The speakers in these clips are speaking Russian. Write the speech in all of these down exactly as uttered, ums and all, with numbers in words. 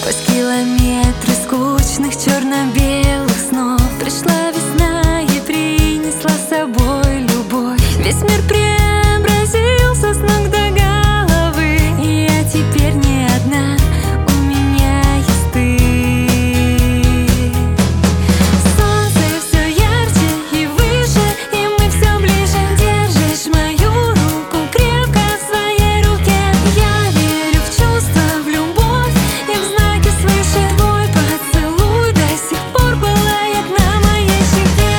Сквозь километры скучных черно-белых снов пришла весна и принесла с собой любовь. Весь мир преобразился с ног до головы, и я теперь не одна, у меня есть ты. Солнце все ярче и выше, и мы все ближе. Держишь мою руку крепко в своей руке. Я верю в чувства, в любовь и в знаки свыше. Твой поцелуй до сих пор пылает на моей щеке.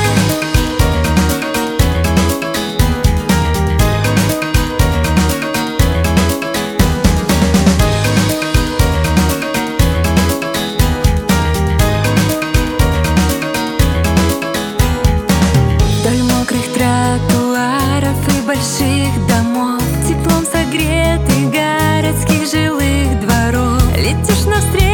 Вдоль мокрых тротуаров и больших домов, теплом согретых городских жилых дворов, летишь навстречу